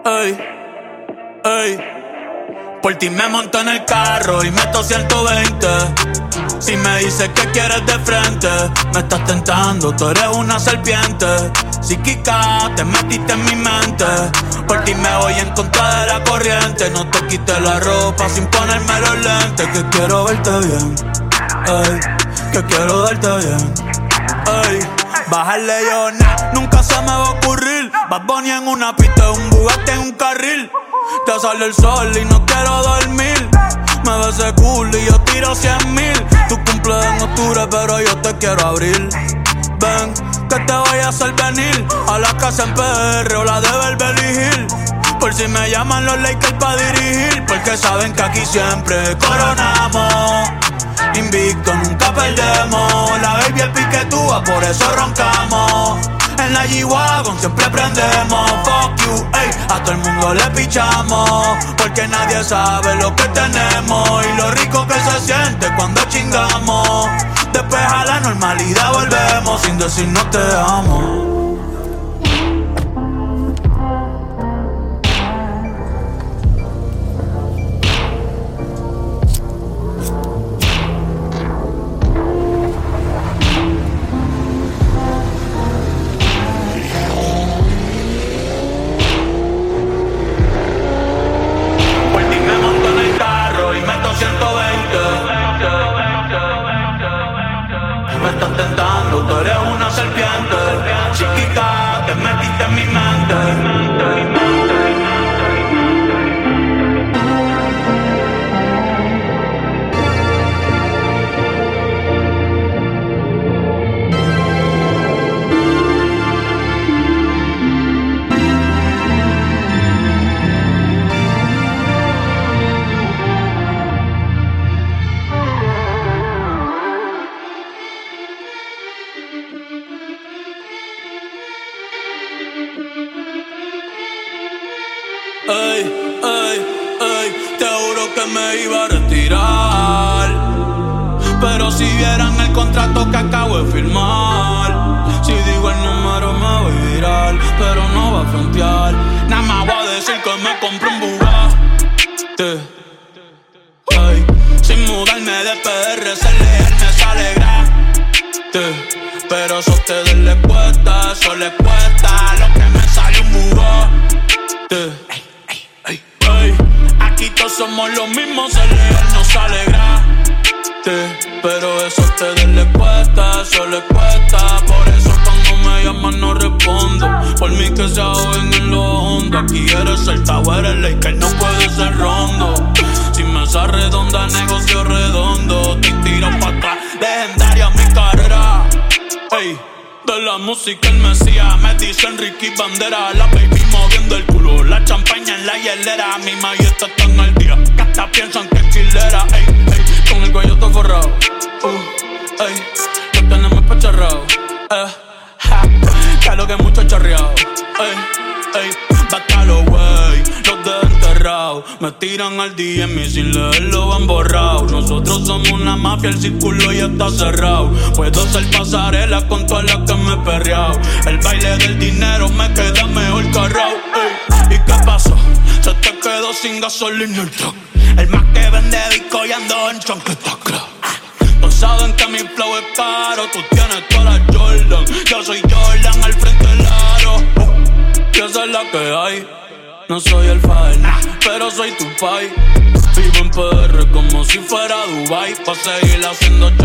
Ey, ey. Por ti me monto en el carro y meto 120. Si me dices que quieres de frente, me estás tentando, tú eres una serpiente. Psíquica, te metiste en mi mente. Por ti me voy en contra de la corriente. No te quites la ropa sin ponerme los lentes. Que quiero verte bien, ey, que quiero darte bien, ey. Bajarle yo, nunca se me va a ocurrir. Bad Bunny en una pista, un Bugatti en un carril. Te sale el sol y no quiero dormir. Me ves ese culo y yo tiro 100,000. Tu cumple en octubre, pero yo te quiero abril. Ven, que te voy a hacer venir a la casa en PR o la de Beverly Hills. Por si me llaman los Lakers pa' dirigir. Porque saben que aquí siempre coronamos. Invicto, nunca perdemos. La baby es piquetúa, por eso roncamos. En la G-Wagon siempre prendemos. Fuck you, ey, a todo el mundo le pichamos. Porque nadie sabe lo que tenemos y lo rico que se siente cuando chingamos. Después a la normalidad volvemos sin decir no te amo. Me estás tentando, tú eres una serpiente. Chiquita, te metiste en mi mente. Ey, ey, ey, te juro que me iba a retirar. Pero si vieran el contrato que acabo de firmar, si digo el número me voy viral, pero no va a frontear. Nada más voy a decir que me compré un Bugatti. Ey, sin mudarme de PR, ser leal me sale gratis. Pero eso a ustedes les cuesta, eso les cuesta lo que me sale un Bugatti. Aquí todos somos los mismos, ser leal no sale gratis. Pero eso a ustedes les cuesta, eso les cuesta. Por eso cuando me llaman no respondo. Por mí que se ahogen en lo hondo. Aquí eres el tower, el Laker no puede ser rondo. Si mesa redonda, negocio redondo. Te tiro pa' atrás, legendaria mi carrera. Ey, de la música el Mesías, me dicen Ricky Bandera. La baby moviendo el culo, la champaña en la hielera. Mi mayeta está en el día, que hasta piensan que es chilera. Ey, ey, con el cuello todo forrado. Ey, lo tenemos pacharrado. Que lo que mucho charreado. Ey, ey, bátalo, wey, los de enterrado. Me tiran al DM y sin leerlo van borrado. Nosotros somos una mafia, el círculo ya está cerrado. Puedo hacer pasarelas con todas las que me he perreado. El baile del dinero me queda mejor carrao. ¿Y qué pasó? Se te quedó sin gasolina el truck. El más que vende disco y ando en chancleta. Todos saben que mi flow es caro. Tú tienes todas las Jordan, yo soy Jordan al frente del aro. Que esa es la que hay. No soy el fader, pero soy tu pai. Vivo en PR como si fuera Dubai, pa' seguir haciendo